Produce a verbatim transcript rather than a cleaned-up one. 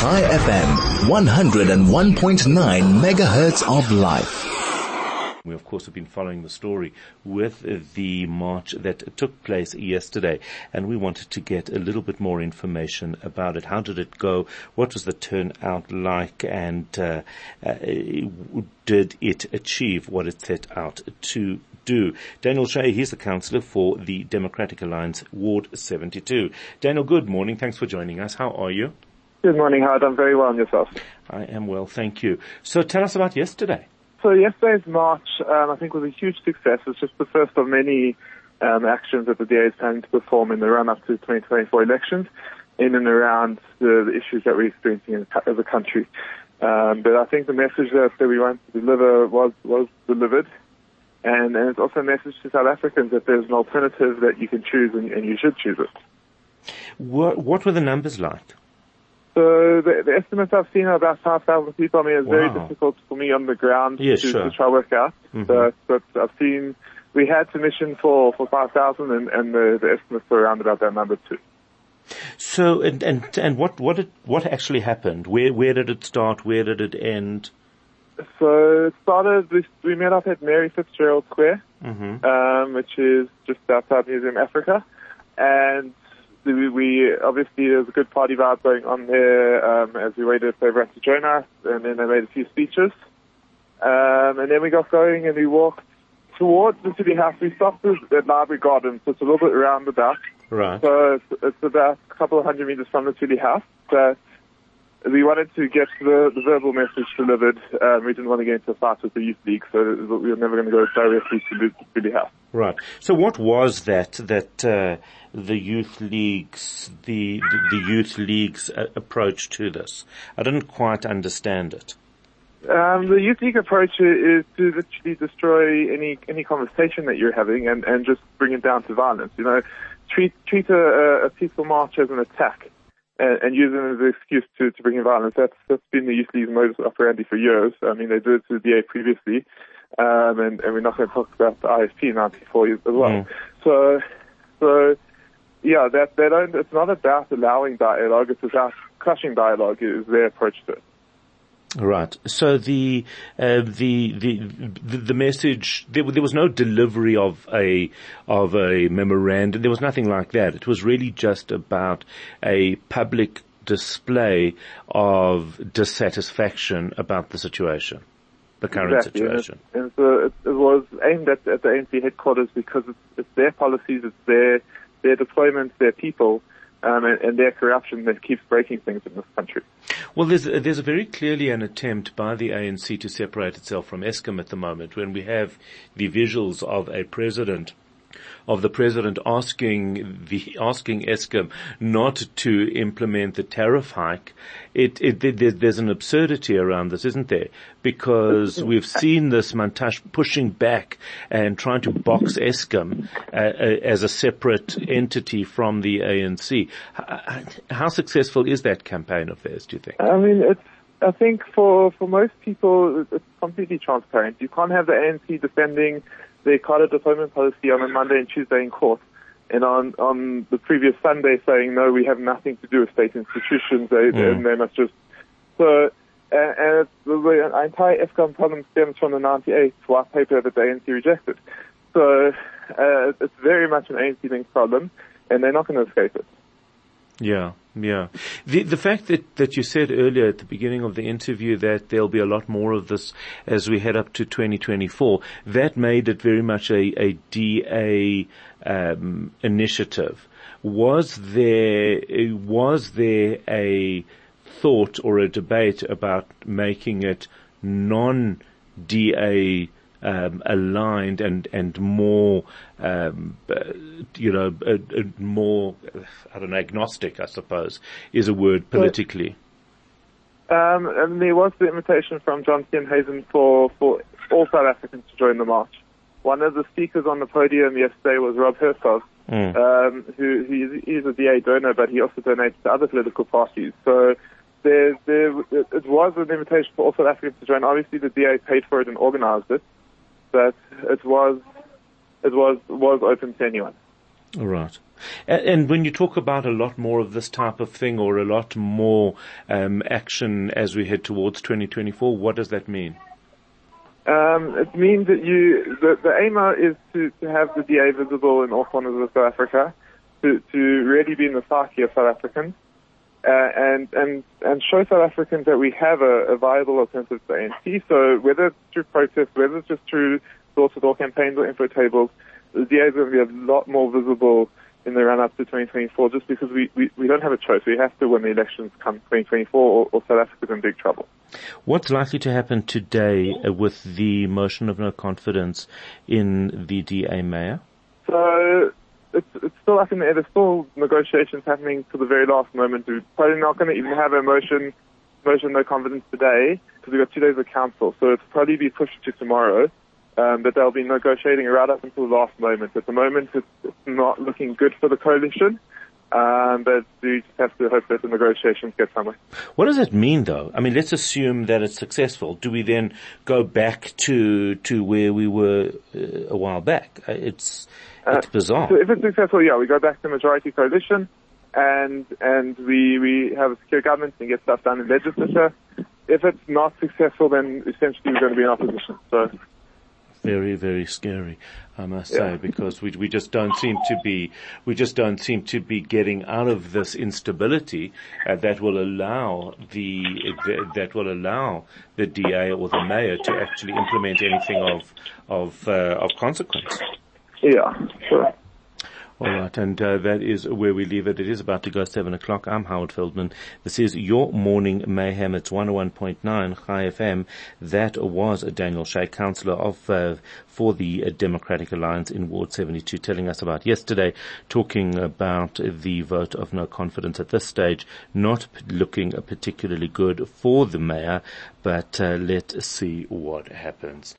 Chai F M, one oh one point nine megahertz of life. We, of course, have been following the story with the march that took place yesterday, and we wanted to get a little bit more information about it. How did it go? What was the turnout like? And uh, uh, did it achieve what it set out to do? Daniel Shea, he's the councillor for the Democratic Alliance, Ward seventy-two. Daniel, good morning. Thanks for joining us. How are you? Good morning, Howard. I'm very well, and yourself? I am well, thank you. So tell us about yesterday. So yesterday's march, um, I think, was a huge success. It's just the first of many um, actions that the D A is planning to perform in the run-up to the twenty twenty-four elections, in and around the, the issues that we're experiencing in, as a country. Um, but I think the message that, that we wanted to deliver was was delivered, and, and it's also a message to South Africans that there's an alternative that you can choose, and, and you should choose it. What, what were the numbers like? So the, the estimates I've seen are about five thousand people. I mean, it's Wow. very difficult for me on the ground Yeah, to, sure. to try to work out. Mm-hmm. But, but I've seen, we had submission for, for five thousand and, and the, the estimates were around about that number too. So, and, and, and what, what did, what actually happened? Where, where did it start? Where did it end? So it started, we, we met up at Mary Fitzgerald Square, Mm-hmm. um, which is just outside Museum Africa. And we, we obviously there's a good party vibe going on there um, as we waited for everyone to join us, and then they made a few speeches. Um, and then we got going and we walked towards the City House. We stopped at Library Gardens, so it's a little bit roundabout. Right. So it's, it's about a couple of hundred meters from the City House. So we wanted to get the, the verbal message delivered. Um, we didn't want to get into a fight with the Youth League, so we were never going to go directly to the City House. Right. So what was that, that, uh, the Youth League's, the, the, the Youth League's uh, approach to this? I didn't quite understand it. Um, the Youth League approach is to literally destroy any, any conversation that you're having and, and just bring it down to violence. You know, treat, treat a, a peaceful march as an attack and, and use it as an excuse to, to bring in violence. That's, that's been the Youth League's modus operandi for years. I mean, they did it to the D A previously. Um, and, and we're not going to talk about the I S P ninety-four as well. Mm. So, so, yeah, that, they don't, it's not about allowing dialogue, it's about crushing dialogue is their approach to it. Right. So the, uh, the, the, the, the message, there, there was no delivery of a, of a memorandum. There was nothing like that. It was really just about a public display of dissatisfaction about the situation. The current exactly. situation. And, it, and so it, it was aimed at, at the A N C headquarters because it's, it's their policies, it's their their deployments, their people, um, and, and their corruption that keeps breaking things in this country. Well, there's there's a very clearly an attempt by the A N C to separate itself from Eskom at the moment, when we have the visuals of a president. Of the president asking the asking Eskom not to implement the tariff hike. It, it, it there's an absurdity around this, isn't there? Because we've seen this Mantashe pushing back and trying to box Eskom uh, uh, as a separate entity from the A N C. How, how successful is that campaign of theirs, do you think? I mean, it's. I think for for most people, it's completely transparent. You can't have the A N C defending the Carter deployment policy on a Monday and Tuesday in court, and on, on the previous Sunday saying, no, we have nothing to do with state institutions, they, Mm. and they must just... So, and, and it's, the, the entire Eskom problem stems from the ninety-eight white paper that the A N C rejected. So, uh, it's very much an A N C-linked problem, and they're not going to escape it. Yeah, yeah. The the fact that, that you said earlier at the beginning of the interview that there'll be a lot more of this as we head up to twenty twenty-four, that made it very much a, a D A um, initiative. Was there was there a thought or a debate about making it non-D A Um, aligned and and more, um, uh, you know, uh, uh, more, I don't know, agnostic, I suppose, is a word politically. Um, and there was the invitation from John Steenhuisen for for all South Africans to join the march. One of the speakers on the podium yesterday was Rob Herzog, Mm. um, who he's, he's a D A donor, but he also donates to other political parties. So there, there, it was an invitation for all South Africans to join. Obviously, the D A paid for it and organized it. But it was, it was, was open to anyone. Right. And, and when you talk about a lot more of this type of thing or a lot more um, action as we head towards twenty twenty-four, what does that mean? Um, it means that you, the, the aim is to, to have the D A visible in all corners of South Africa, to, to really be in the psyche of South Africans, uh, and, and, and show South Africans that we have a, a viable alternative to the A N C. So whether it's through protests, whether it's just through door-to-door campaigns or info tables, the D A is going to be a lot more visible in the run-up to twenty twenty-four, just because we, we, we don't have a choice. We have to win the elections come twenty twenty-four, or, or South Africa's in big trouble. What's likely to happen today uh, with the motion of no confidence in the D A mayor? So it's, it's still up in the air. There's still negotiations happening to the very last moment. We're probably not going to even have a motion, motion no confidence today, because we've got two days of council. So it'll probably be pushed to tomorrow. Um, but they'll be negotiating right up until the last moment. At the moment, it's, it's not looking good for the coalition. Um, but we just have to hope that the negotiations get somewhere. What does it mean, though? I mean, let's assume that it's successful. Do we then go back to to where we were uh, a while back? Uh, it's it's uh, bizarre. So if it's successful, yeah, we go back to majority coalition, and and we we have a secure government and get stuff done in legislature. If it's not successful, then essentially we're going to be in opposition. So. Very, very scary, I must yeah. say, because we we just don't seem to be we just don't seem to be getting out of this instability uh, that will allow the that will allow the D A or the mayor to actually implement anything of of uh, of consequence. Yeah, sure. All right, and uh, that is where we leave it. It is about to go seven o'clock. I'm Howard Feldman. This is your Morning Mayhem. It's one oh one point nine Chai F M. That was Daniel Shay, councillor of uh, for the Democratic Alliance in Ward seventy-two, telling us about yesterday, talking about the vote of no confidence at this stage, not looking particularly good for the mayor, but uh, let's see what happens.